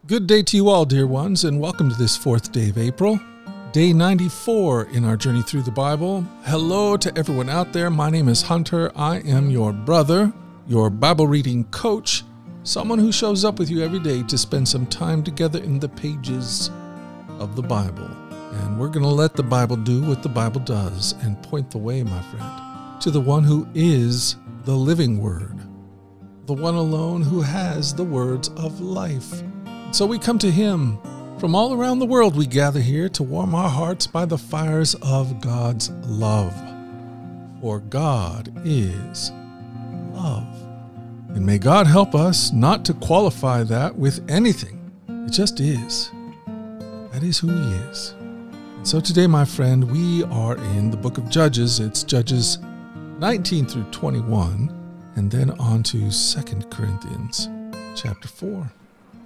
Good day to you all, dear ones, and welcome to this fourth day of April, day 94 in our journey through the Bible. Hello to everyone out there. My name is Hunter. I am your brother, your Bible reading coach, someone who shows up with you every day to spend some time together in the pages of the Bible. And we're going to let the Bible do what the Bible does and point the way, my friend, to the one who is the living Word, the one alone who has the words of life. So we come to Him. From all around the world we gather here to warm our hearts by the fires of God's love. For God is love. And may God help us not to qualify that with anything. It just is. That is who He is. And so today, my friend, we are in the book of Judges. It's Judges 19 through 21, and then on to 2 Corinthians chapter 4.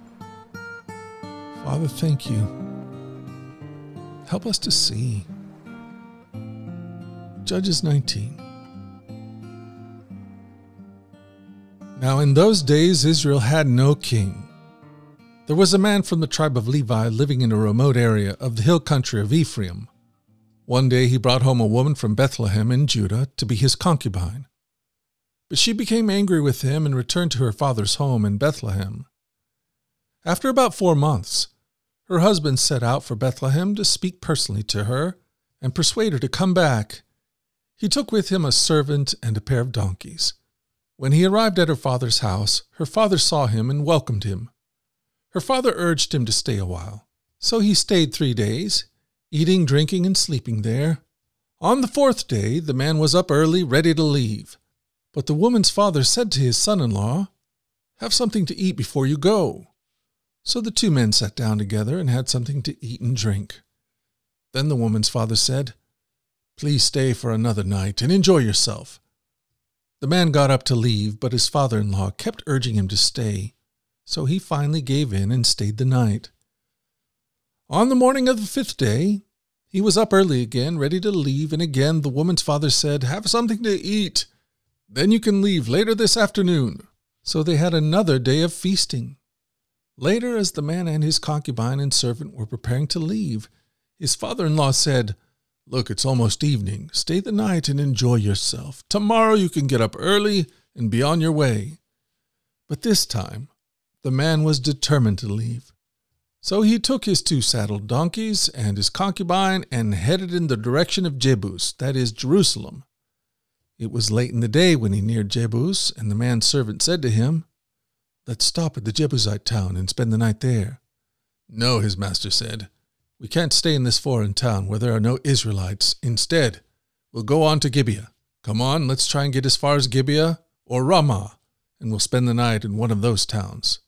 Father, thank you. Help us to see. Judges 19. Now in those days Israel had no king. There was a man from the tribe of Levi living in a remote area of the hill country of Ephraim. One day he brought home a woman from Bethlehem in Judah to be his concubine. But she became angry with him and returned to her father's home in Bethlehem. After about 4 months, her husband set out for Bethlehem to speak personally to her and persuade her to come back. He took with him a servant and a pair of donkeys. When he arrived at her father's house, her father saw him and welcomed him. Her father urged him to stay a while, so he stayed 3 days, eating, drinking, and sleeping there. On the 4th day, the man was up early, ready to leave. But the woman's father said to his son-in-law, "Have something to eat before you go." So the two men sat down together and had something to eat and drink. Then the woman's father said, "Please stay for another night and enjoy yourself." The man got up to leave, but his father-in-law kept urging him to stay, so he finally gave in and stayed the night. On the morning of the 5th day, he was up early again, ready to leave, and again the woman's father said, "Have something to eat. Then you can leave later this afternoon." So they had another day of feasting. Later, as the man and his concubine and servant were preparing to leave, his father-in-law said, "Look, it's almost evening. Stay the night and enjoy yourself. Tomorrow you can get up early and be on your way." But this time, the man was determined to leave. So he took his 2 saddled donkeys and his concubine and headed in the direction of Jebus, that is, Jerusalem. It was late in the day when he neared Jebus, and the man's servant said to him, "Let's stop at the Jebusite town and spend the night there." "No," his master said. "We can't stay in this foreign town where there are no Israelites. Instead, we'll go on to Gibeah. Come on, let's try and get as far as Gibeah or Ramah, and we'll spend the night in one of those towns."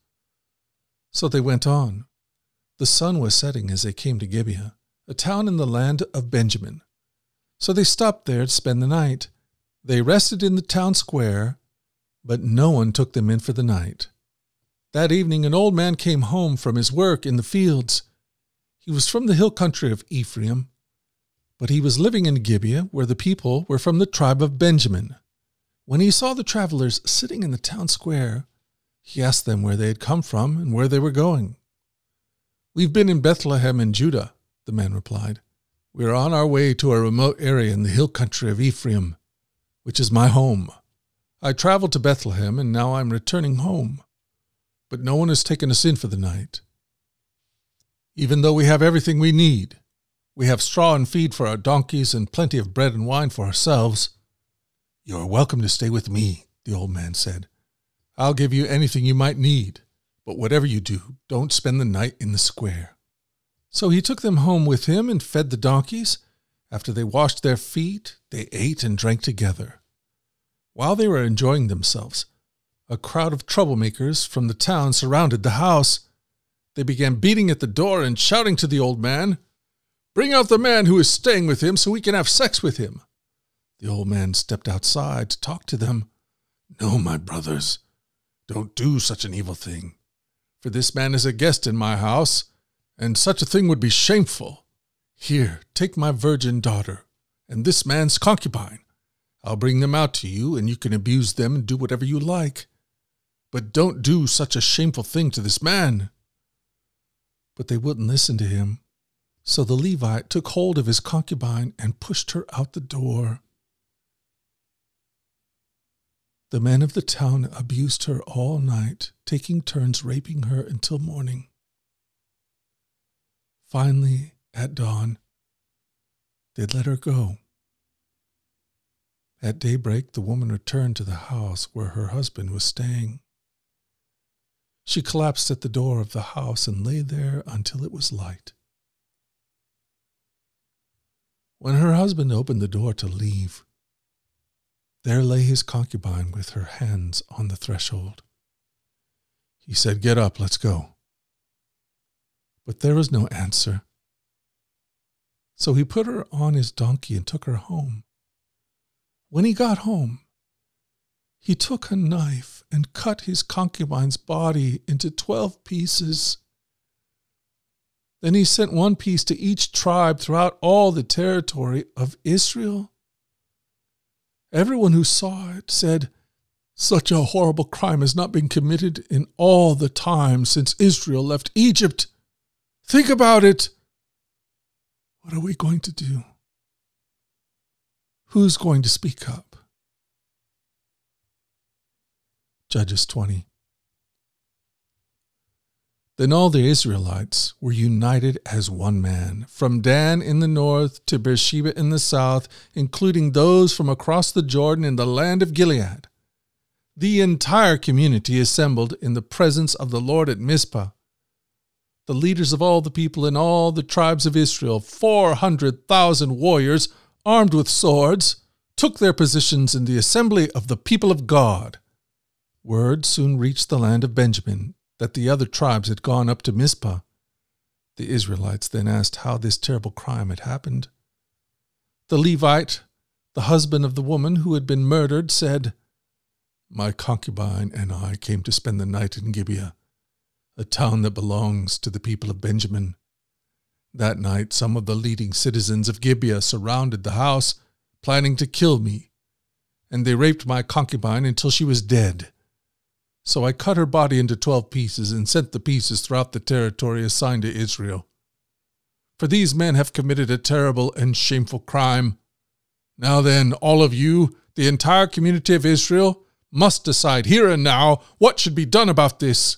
So they went on. The sun was setting as they came to Gibeah, a town in the land of Benjamin. So they stopped there to spend the night. They rested in the town square, but no one took them in for the night. That evening an old man came home from his work in the fields. He was from the hill country of Ephraim, but he was living in Gibeah, where the people were from the tribe of Benjamin. When he saw the travelers sitting in the town square, he asked them where they had come from and where they were going. "We've been in Bethlehem in Judah," the man replied. "We are on our way to a remote area in the hill country of Ephraim, which is my home. I traveled to Bethlehem, and now I'm returning home. But no one has taken us in for the night. Even though we have everything we need, we have straw and feed for our donkeys and plenty of bread and wine for ourselves." "You are welcome to stay with me," the old man said. "I'll give you anything you might need, but whatever you do, don't spend the night in the square." So he took them home with him and fed the donkeys. After they washed their feet, they ate and drank together. While they were enjoying themselves, a crowd of troublemakers from the town surrounded the house. They began beating at the door and shouting to the old man, "Bring out the man who is staying with him so we can have sex with him." The old man stepped outside to talk to them. "No, my brothers, don't do such an evil thing, for this man is a guest in my house, and such a thing would be shameful. Here, take my virgin daughter and this man's concubine. I'll bring them out to you, and you can abuse them and do whatever you like. But don't do such a shameful thing to this man." But they wouldn't listen to him. So the Levite took hold of his concubine and pushed her out the door. The men of the town abused her all night, taking turns raping her until morning. Finally, at dawn, they let her go. At daybreak, the woman returned to the house where her husband was staying. She collapsed at the door of the house and lay there until it was light. When her husband opened the door to leave, there lay his concubine with her hands on the threshold. He said, "Get up, let's go." But there was no answer. So he put her on his donkey and took her home. When he got home, he took a knife and cut his concubine's body into 12 pieces. Then he sent one piece to each tribe throughout all the territory of Israel. Everyone who saw it said, "Such a horrible crime has not been committed in all the time since Israel left Egypt. Think about it. What are we going to do? Who's going to speak up?" Judges 20. Then all the Israelites were united as one man, from Dan in the north to Beersheba in the south, including those from across the Jordan in the land of Gilead. The entire community assembled in the presence of the Lord at Mizpah. The leaders of all the people in all the tribes of Israel, 400,000 warriors armed with swords, took their positions in the assembly of the people of God. Word soon reached the land of Benjamin that the other tribes had gone up to Mizpah. The Israelites then asked how this terrible crime had happened. The Levite, the husband of the woman who had been murdered, said, "My concubine and I came to spend the night in Gibeah, a town that belongs to the people of Benjamin. That night, some of the leading citizens of Gibeah surrounded the house, planning to kill me, and they raped my concubine until she was dead. So I cut her body into 12 pieces and sent the pieces throughout the territory assigned to Israel. For these men have committed a terrible and shameful crime. Now then, all of you, the entire community of Israel, must decide here and now what should be done about this."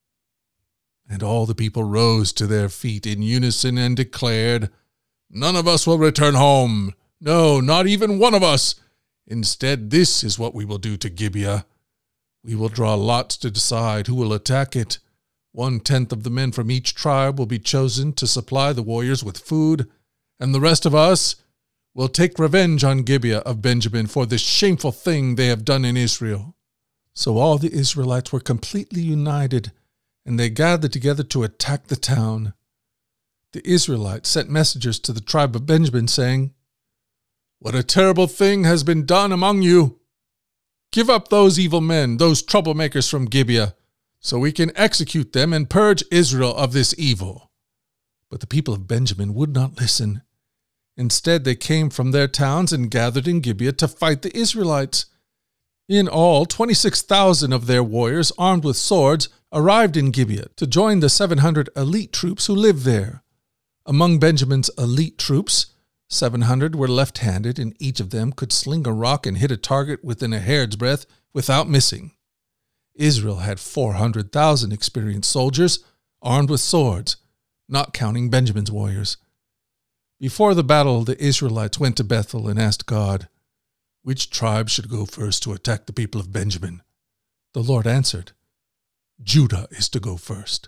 And all the people rose to their feet in unison and declared, "None of us will return home. No, not even one of us. Instead, this is what we will do to Gibeah. We will draw lots to decide who will attack it. 1/10 of the men from each tribe will be chosen to supply the warriors with food, and the rest of us will take revenge on Gibeah of Benjamin for this shameful thing they have done in Israel." So all the Israelites were completely united, and they gathered together to attack the town. The Israelites sent messengers to the tribe of Benjamin, saying, "What a terrible thing has been done among you! Give up those evil men, those troublemakers from Gibeah, so we can execute them and purge Israel of this evil." But the people of Benjamin would not listen. Instead, they came from their towns and gathered in Gibeah to fight the Israelites. In all, 26,000 of their warriors, armed with swords, arrived in Gibeah to join the 700 elite troops who lived there. Among Benjamin's elite troops, 700 were left-handed, and each of them could sling a rock and hit a target within a hair's breadth without missing. Israel had 400,000 experienced soldiers armed with swords, not counting Benjamin's warriors. Before the battle, the Israelites went to Bethel and asked God, "Which tribe should go first to attack the people of Benjamin?" The Lord answered, "Judah is to go first."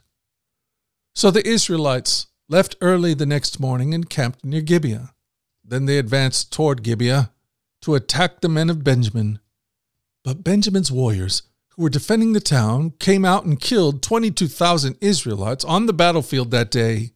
So the Israelites left early the next morning and camped near Gibeah. Then they advanced toward Gibeah to attack the men of Benjamin. But Benjamin's warriors, who were defending the town, came out and killed 22,000 Israelites on the battlefield that day.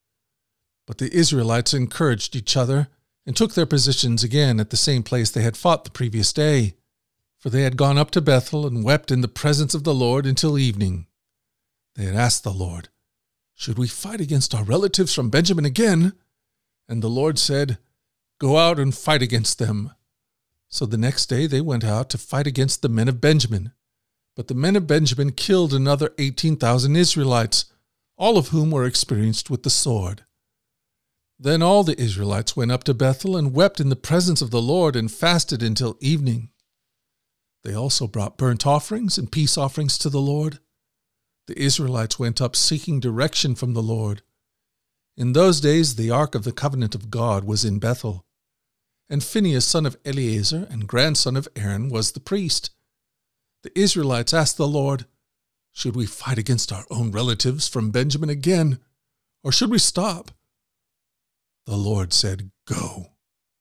But the Israelites encouraged each other and took their positions again at the same place they had fought the previous day, for they had gone up to Bethel and wept in the presence of the Lord until evening. They had asked the Lord, "Should we fight against our relatives from Benjamin again?" And the Lord said, "Go out and fight against them." So the next day they went out to fight against the men of Benjamin. But the men of Benjamin killed another 18,000 Israelites, all of whom were experienced with the sword. Then all the Israelites went up to Bethel and wept in the presence of the Lord and fasted until evening. They also brought burnt offerings and peace offerings to the Lord. The Israelites went up seeking direction from the Lord. In those days the ark of the covenant of God was in Bethel, and Phinehas son of Eleazar and grandson of Aaron was the priest. The Israelites asked the Lord, "Should we fight against our own relatives from Benjamin again, or should we stop?" The Lord said, "Go.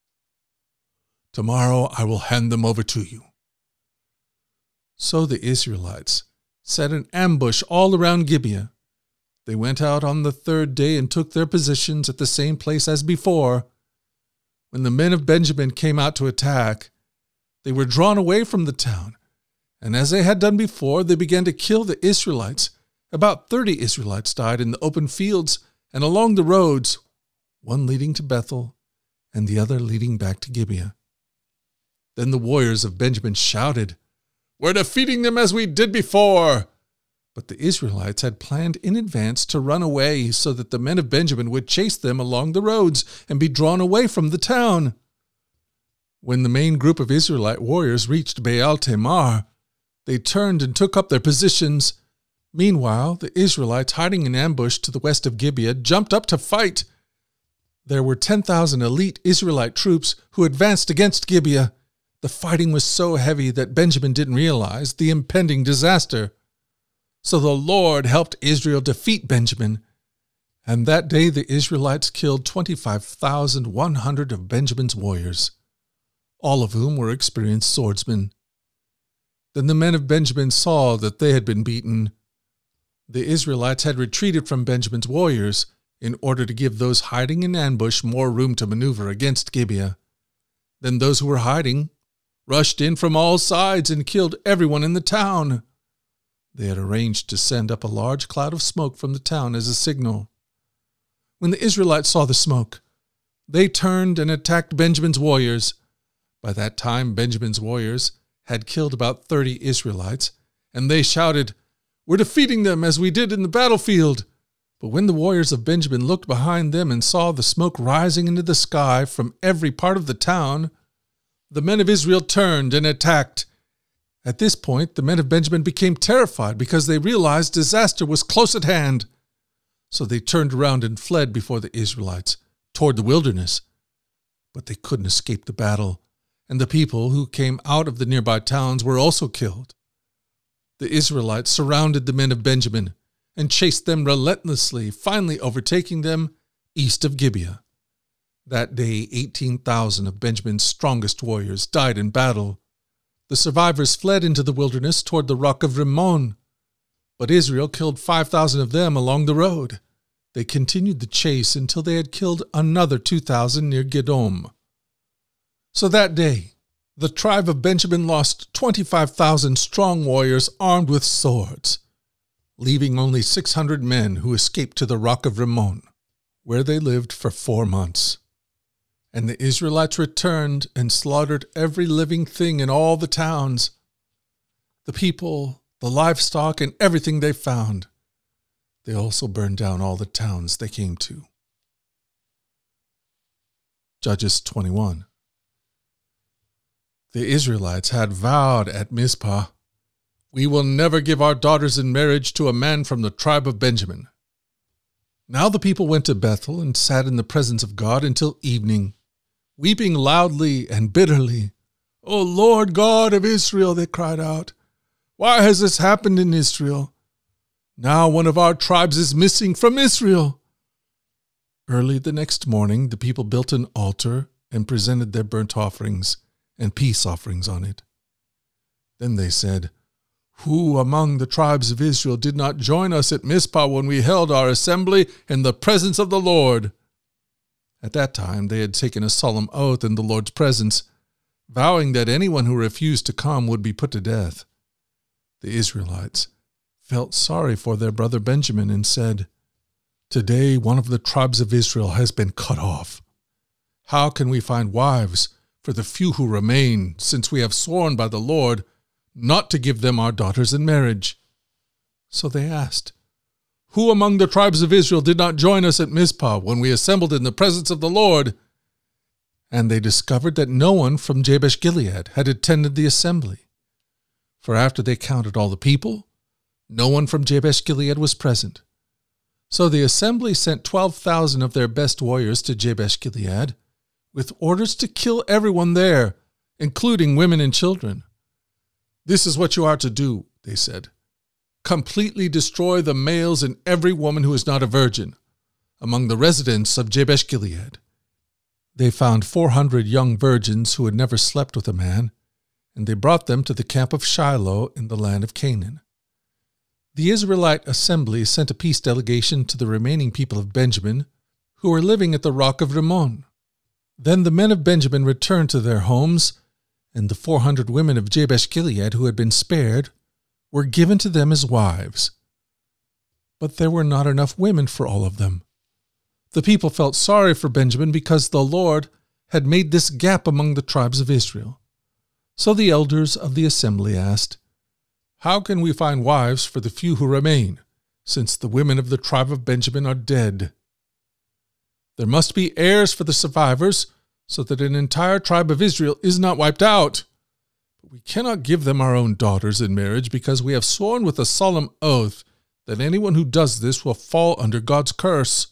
Tomorrow I will hand them over to you." So the Israelites set an ambush all around Gibeah. They went out on the third day and took their positions at the same place as before. When the men of Benjamin came out to attack, they were drawn away from the town, and as they had done before, they began to kill the Israelites. About 30 Israelites died in the open fields and along the roads, one leading to Bethel and the other leading back to Gibeah. Then the warriors of Benjamin shouted, "We're defeating them as we did before!" But the Israelites had planned in advance to run away so that the men of Benjamin would chase them along the roads and be drawn away from the town. When the main group of Israelite warriors reached Baal Tamar, they turned and took up their positions. Meanwhile, the Israelites hiding in ambush to the west of Gibeah jumped up to fight. There were 10,000 elite Israelite troops who advanced against Gibeah. The fighting was so heavy that Benjamin didn't realize the impending disaster. So the Lord helped Israel defeat Benjamin. And that day the Israelites killed 25,100 of Benjamin's warriors, all of whom were experienced swordsmen. Then the men of Benjamin saw that they had been beaten. The Israelites had retreated from Benjamin's warriors in order to give those hiding in ambush more room to maneuver against Gibeah. Then those who were hiding rushed in from all sides and killed everyone in the town. They had arranged to send up a large cloud of smoke from the town as a signal. When the Israelites saw the smoke, they turned and attacked Benjamin's warriors. By that time, Benjamin's warriors had killed about 30 Israelites, and they shouted, "We're defeating them as we did in the battlefield." But when the warriors of Benjamin looked behind them and saw the smoke rising into the sky from every part of the town, the men of Israel turned and attacked. At this point, the men of Benjamin became terrified because they realized disaster was close at hand. So they turned around and fled before the Israelites toward the wilderness. But they couldn't escape the battle, and the people who came out of the nearby towns were also killed. The Israelites surrounded the men of Benjamin and chased them relentlessly, finally overtaking them east of Gibeah. That day, 18,000 of Benjamin's strongest warriors died in battle. The survivors fled into the wilderness toward the rock of Rimmon, but Israel killed 5,000 of them along the road. They continued the chase until they had killed another 2,000 near Gedom. So that day, the tribe of Benjamin lost 25,000 strong warriors armed with swords, leaving only 600 men who escaped to the rock of Rimmon, where they lived for 4 months. And the Israelites returned and slaughtered every living thing in all the towns, the people, the livestock, and everything they found. They also burned down all the towns they came to. Judges 21. The Israelites had vowed at Mizpah, "We will never give our daughters in marriage to a man from the tribe of Benjamin." Now the people went to Bethel and sat in the presence of God until evening, weeping loudly and bitterly. "O Lord God of Israel," they cried out, "why has this happened in Israel? Now one of our tribes is missing from Israel." Early the next morning, the people built an altar and presented their burnt offerings and peace offerings on it. Then they said, "Who among the tribes of Israel did not join us at Mizpah when we held our assembly in the presence of the Lord?" At that time they had taken a solemn oath in the Lord's presence, vowing that anyone who refused to come would be put to death. The Israelites felt sorry for their brother Benjamin and said, "Today one of the tribes of Israel has been cut off. How can we find wives for the few who remain, since we have sworn by the Lord not to give them our daughters in marriage?" So they asked, Who among the tribes of Israel did not join us at Mizpah when we assembled in the presence of the Lord? And they discovered that no one from Jabesh Gilead had attended the assembly. For after they counted all the people, no one from Jabesh Gilead was present. So the assembly sent 12,000 of their best warriors to Jabesh Gilead, with orders to kill everyone there, including women and children. This is what you are to do, they said. Completely destroy the males and every woman who is not a virgin among the residents of Jabesh Gilead. They found 400 young virgins who had never slept with a man, and they brought them to the camp of Shiloh in the land of Canaan. The Israelite assembly sent a peace delegation to the remaining people of Benjamin, who were living at the rock of Rimmon. Then the men of Benjamin returned to their homes, and the 400 women of Jabesh Gilead who had been spared were given to them as wives. But there were not enough women for all of them. The people felt sorry for Benjamin because the Lord had made this gap among the tribes of Israel. So the elders of the assembly asked, "How can we find wives for the few who remain, since the women of the tribe of Benjamin are dead? There must be heirs for the survivors, so that an entire tribe of Israel is not wiped out. But we cannot give them our own daughters in marriage because we have sworn with a solemn oath that anyone who does this will fall under God's curse."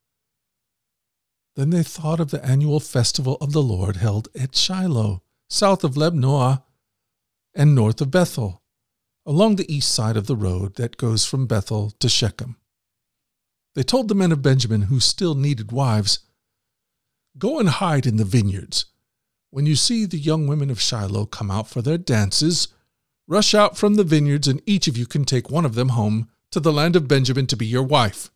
Then they thought of the annual festival of the Lord held at Shiloh, south of Lebnoah and north of Bethel, along the east side of the road that goes from Bethel to Shechem. They told the men of Benjamin who still needed wives, "Go and hide in the vineyards. When you see the young women of Shiloh come out for their dances, rush out from the vineyards, and each of you can take one of them home to the land of Benjamin to be your wife.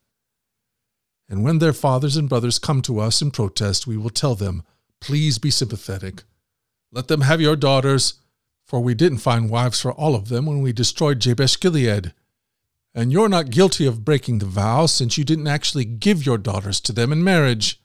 And when their fathers and brothers come to us in protest, we will tell them, 'Please be sympathetic. Let them have your daughters, for we didn't find wives for all of them when we destroyed Jabesh Gilead. And you're not guilty of breaking the vow, since you didn't actually give your daughters to them in marriage.'"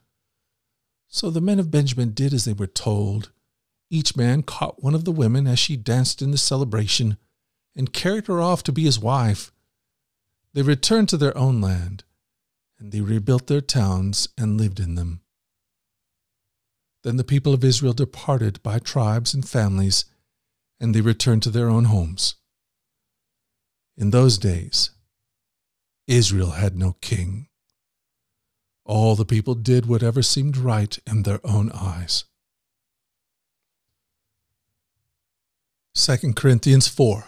So the men of Benjamin did as they were told. Each man caught one of the women as she danced in the celebration and carried her off to be his wife. They returned to their own land, and they rebuilt their towns and lived in them. Then the people of Israel departed by tribes and families, and they returned to their own homes. In those days, Israel had no king. All the people did whatever seemed right in their own eyes. 2 Corinthians 4.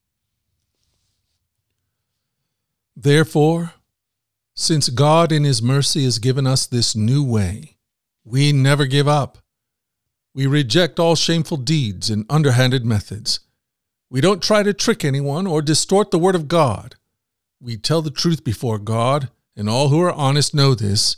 Therefore, since God in His mercy has given us this new way, we never give up. We reject all shameful deeds and underhanded methods. We don't try to trick anyone or distort the word of God. We tell the truth before God, and all who are honest know this.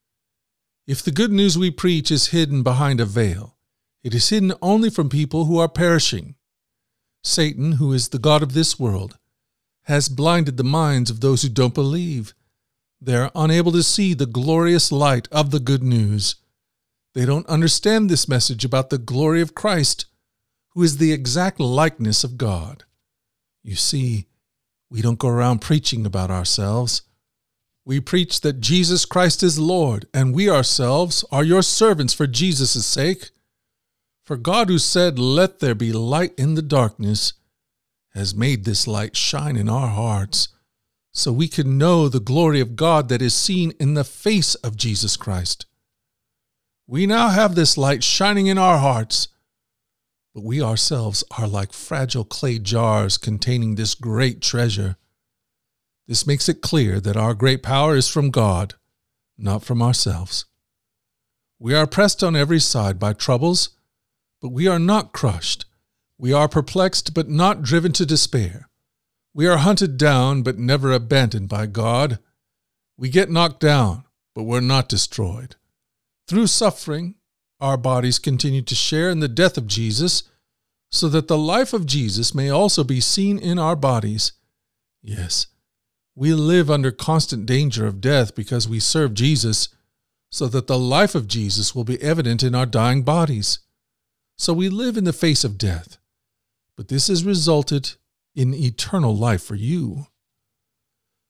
If the good news we preach is hidden behind a veil, it is hidden only from people who are perishing. Satan, who is the god of this world, has blinded the minds of those who don't believe. They are unable to see the glorious light of the good news. They don't understand this message about the glory of Christ, who is the exact likeness of God. You see, we don't go around preaching about ourselves. We preach that Jesus Christ is Lord, and we ourselves are your servants for Jesus' sake. For God, who said, "Let there be light in the darkness," has made this light shine in our hearts, so we can know the glory of God that is seen in the face of Jesus Christ. We now have this light shining in our hearts, but we ourselves are like fragile clay jars containing this great treasure. This makes it clear that our great power is from God, not from ourselves. We are pressed on every side by troubles, but we are not crushed. We are perplexed, but not driven to despair. We are hunted down, but never abandoned by God. We get knocked down, but we're not destroyed. Through suffering, our bodies continue to share in the death of Jesus, so that the life of Jesus may also be seen in our bodies. Yes, we live under constant danger of death because we serve Jesus, so that the life of Jesus will be evident in our dying bodies. So we live in the face of death, but this has resulted in eternal life for you.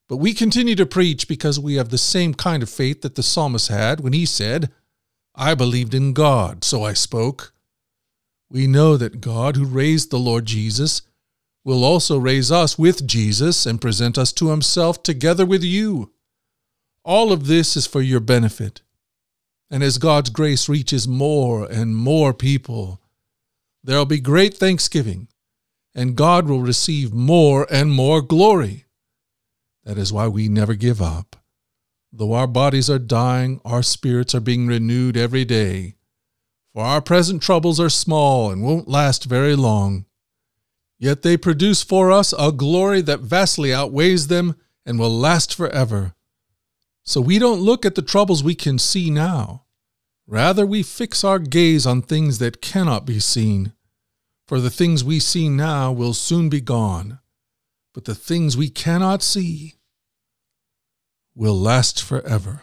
But we continue to preach because we have the same kind of faith that the psalmist had when he said, I believed in God, so I spoke. We know that God, who raised the Lord Jesus, will also raise us with Jesus and present us to himself together with you. All of this is for your benefit. And as God's grace reaches more and more people, there will be great thanksgiving, and God will receive more and more glory. That is why we never give up. Though our bodies are dying, our spirits are being renewed every day. For our present troubles are small and won't last very long. Yet they produce for us a glory that vastly outweighs them and will last forever. So we don't look at the troubles we can see now. Rather, we fix our gaze on things that cannot be seen. For the things we see now will soon be gone. But the things we cannot see will last forever.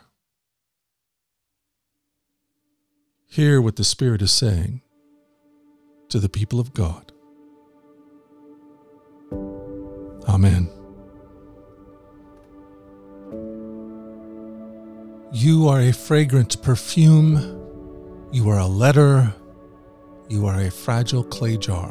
Hear what the Spirit is saying to the people of God. Amen. You are a fragrant perfume. You are a letter. You are a fragile clay jar.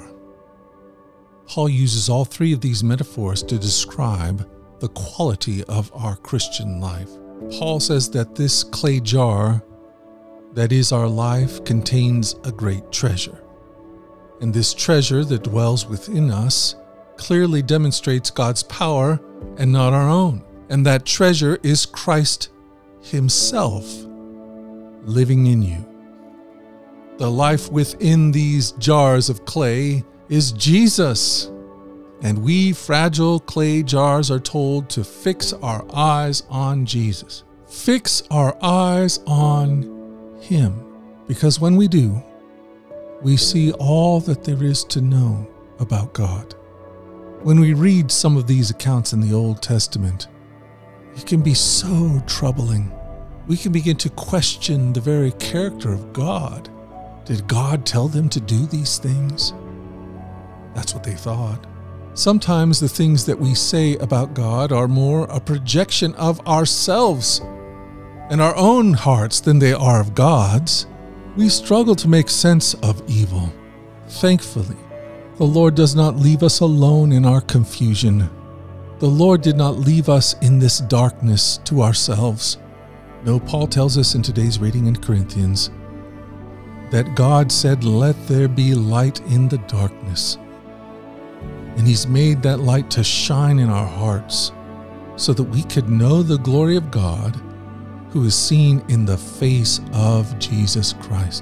Paul uses all three of these metaphors to describe the quality of our Christian life. Paul says that this clay jar, that is our life, contains a great treasure. And this treasure that dwells within us clearly demonstrates God's power and not our own. And that treasure is Christ himself living in you. The life within these jars of clay is Jesus. And we fragile clay jars are told to fix our eyes on Jesus. Fix our eyes on him. Because when we do, we see all that there is to know about God. When we read some of these accounts in the Old Testament, it can be so troubling. We can begin to question the very character of God. Did God tell them to do these things? That's what they thought. Sometimes the things that we say about God are more a projection of ourselves and our own hearts than they are of God's. We struggle to make sense of evil. Thankfully, the Lord does not leave us alone in our confusion. The Lord did not leave us in this darkness to ourselves. No, Paul tells us in today's reading in Corinthians that God said, "Let there be light in the darkness." And he's made that light to shine in our hearts so that we could know the glory of God who is seen in the face of Jesus Christ.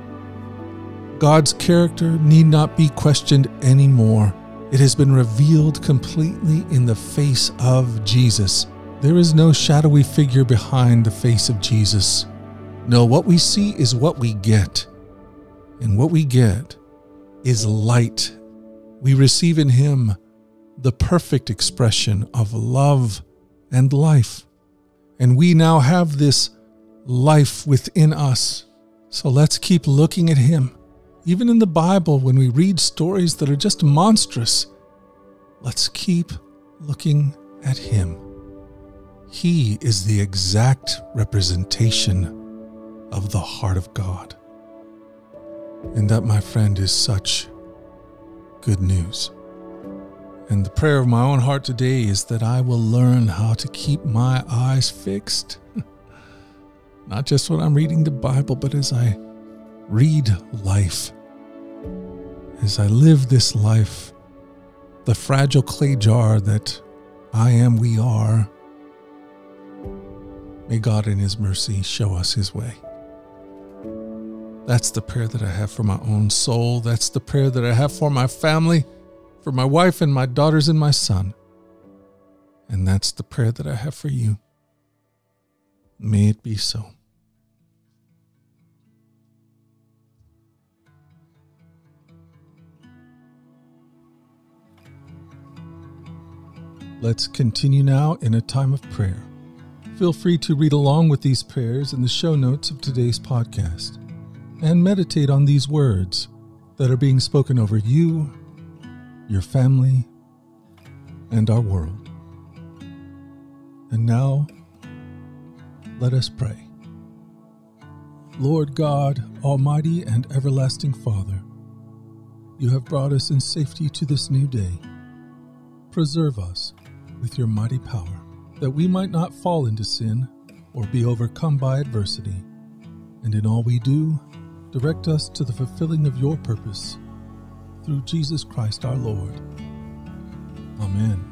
God's character need not be questioned anymore. It has been revealed completely in the face of Jesus. There is no shadowy figure behind the face of Jesus. No, what we see is what we get. And what we get is light. We receive in him the perfect expression of love and life. And we now have this life within us. So let's keep looking at him. Even in the Bible, when we read stories that are just monstrous, let's keep looking at him. He is the exact representation of the heart of God. And that, my friend, is such good news. And the prayer of my own heart today is that I will learn how to keep my eyes fixed. Not just when I'm reading the Bible, but as I read life, as I live this life, the fragile clay jar that I am, we are. May God in his mercy show us his way. That's the prayer that I have for my own soul. That's the prayer that I have for my family, for my wife and my daughters and my son. And that's the prayer that I have for you. May it be so. Let's continue now in a time of prayer. Feel free to read along with these prayers in the show notes of today's podcast and meditate on these words that are being spoken over you, your family, and our world. And now, let us pray. Lord God, Almighty and everlasting Father, you have brought us in safety to this new day. Preserve us with your mighty power, that we might not fall into sin or be overcome by adversity. And in all we do, direct us to the fulfilling of your purpose, through Jesus Christ our Lord. Amen.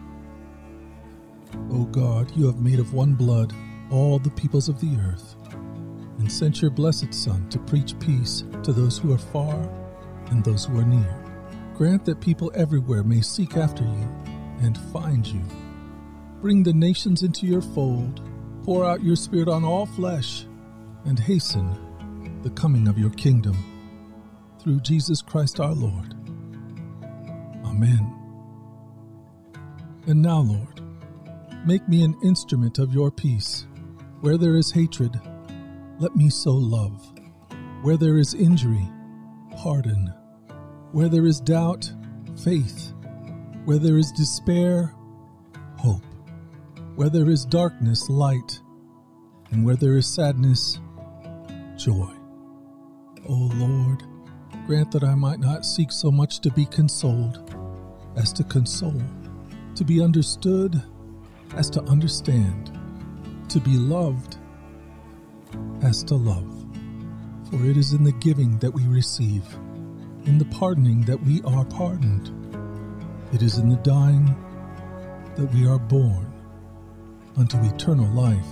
O God, you have made of one blood all the peoples of the earth, and sent your blessed Son to preach peace to those who are far and those who are near. Grant that people everywhere may seek after you and find you. Bring the nations into your fold, pour out your Spirit on all flesh, and hasten the coming of your kingdom. Through Jesus Christ our Lord. Amen. And now, Lord, make me an instrument of your peace. Where there is hatred, let me sow love. Where there is injury, pardon. Where there is doubt, faith. Where there is despair, hope. Where there is darkness, light. And where there is sadness, joy. O Lord, grant that I might not seek so much to be consoled as to console, to be understood as to understand, to be loved as to love. For it is in the giving that we receive, in the pardoning that we are pardoned. It is in the dying that we are born unto eternal life.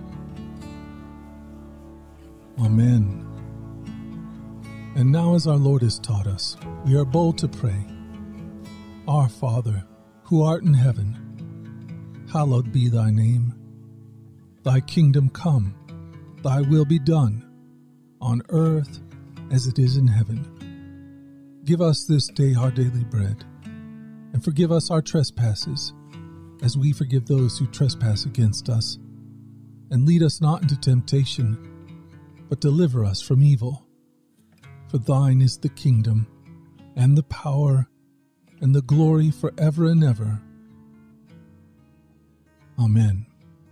Amen. And now, as our Lord has taught us, we are bold to pray. Our Father, who art in heaven, hallowed be thy name. Thy kingdom come, thy will be done, on earth as it is in heaven. Give us this day our daily bread, and forgive us our trespasses, as we forgive those who trespass against us. And lead us not into temptation, but deliver us from evil. For thine is the kingdom, and the power, and the glory forever and ever. Amen.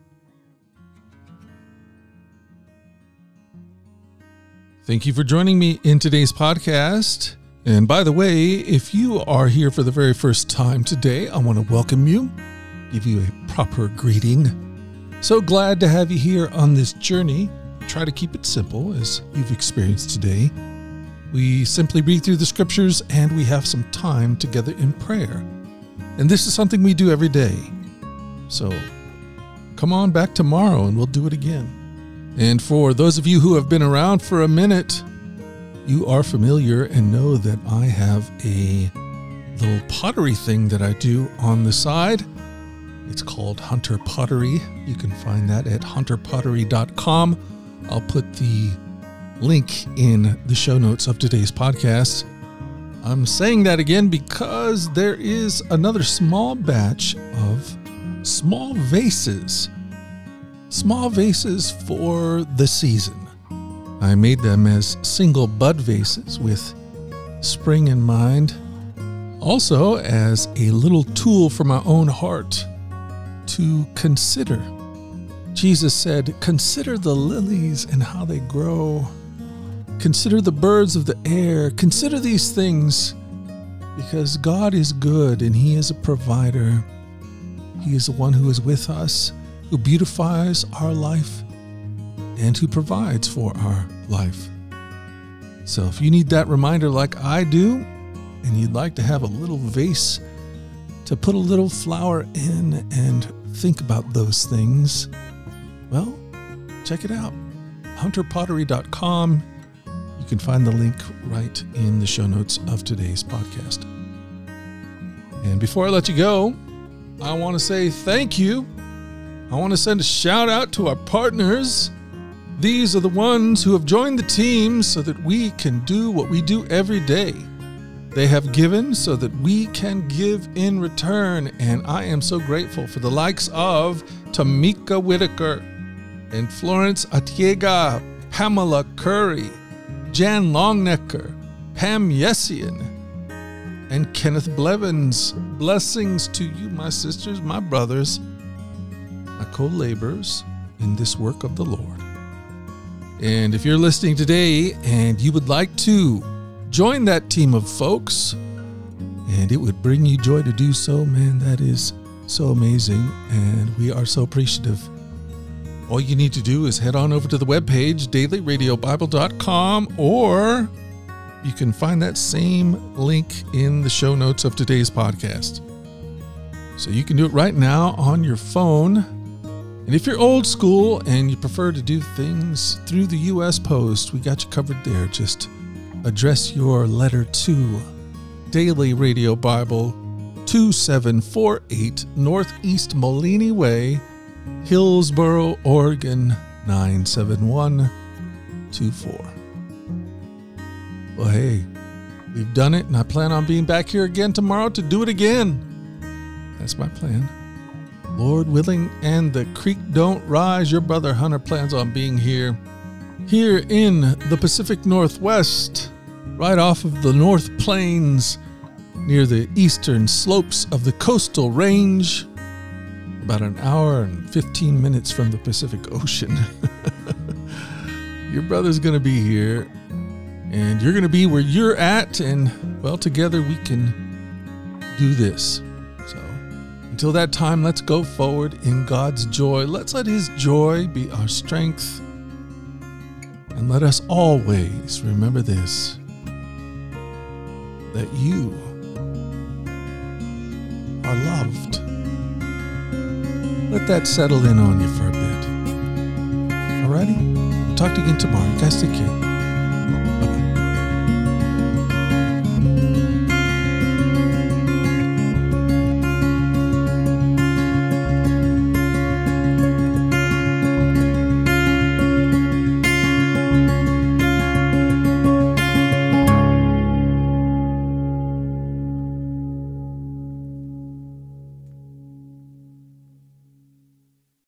Thank you for joining me in today's podcast. And by the way, if you are here for the very first time today, I want to welcome you, give you a proper greeting. So glad to have you here on this journey. Try to keep it simple, as you've experienced today. We simply read through the scriptures and we have some time together in prayer. And this is something we do every day. So come on back tomorrow and we'll do it again. And for those of you who have been around for a minute, you are familiar and know that I have a little pottery thing that I do on the side. It's called Hunter Pottery. You can find that at hunterpottery.com. I'll put the link in the show notes of today's podcast. I'm saying that again because there is another small batch of small vases. Small vases for the season. I made them as single bud vases with spring in mind. Also as a little tool for my own heart to consider. Jesus said, "Consider the lilies and how they grow. Consider the birds of the air. Consider these things, because God is good and He is a provider. He is the one who is with us, who beautifies our life, and who provides for our life." So if you need that reminder like I do, and you'd like to have a little vase to put a little flower in and think about those things, well, check it out. hunterpottery.com. You can find the link right in the show notes of today's podcast. And before I let you go, I want to say thank you. I want to send a shout out to our partners. These are the ones who have joined the team so that we can do what we do every day. They have given so that we can give in return, and I am so grateful for the likes of Tamika Whitaker and Florence Atiega, Pamela Curry, Jan Longnecker, Pam Yessian, and Kenneth Blevins. Blessings to you, my sisters, my brothers. I co-laborers in this work of the Lord. And if you're listening today and you would like to join that team of folks, and it would bring you joy to do so, man, that is so amazing, and we are so appreciative. All you need to do is head on over to the webpage, dailyradiobible.com, or you can find that same link in the show notes of today's podcast. So you can do it right now on your phone. And if you're old school and you prefer to do things through the U.S. Post, we got you covered there. Just address your letter to Daily Radio Bible, 2748 Northeast Moline Way, Hillsboro, Oregon, 97124. Well, hey, we've done it, and I plan on being back here again tomorrow to do it again. That's my plan. Lord willing, and the creek don't rise, your brother Hunter plans on being here in the Pacific Northwest, right off of the North Plains, near the eastern slopes of the coastal range, about an hour and 15 minutes from the Pacific Ocean. Your brother's going to be here, and you're going to be where you're at, and, well, together we can do this. So, until that time, let's go forward in God's joy. Let's let His joy be our strength, and let us always remember this, that you are loved. Let that settle in on you for a bit. Alrighty? Talk to you again tomorrow. You guys take care.